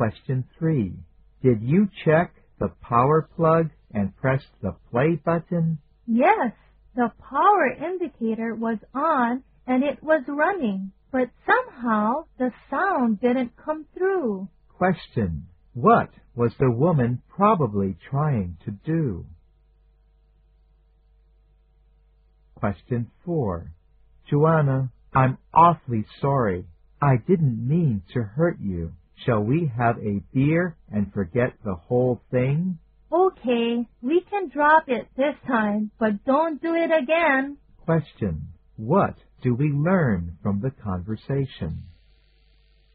Question 3. Did you check the power plug and press the play button? Yes, the power indicator was on and it was running, but somehow the sound didn't come through. Question. What was the woman probably trying to do? Question 4. Joanna, I'm awfully sorry. I didn't mean to hurt you. Shall we have a beer and forget the whole thing? Okay, we can drop it this time, but don't do it again. Question. What do we learn from the conversation?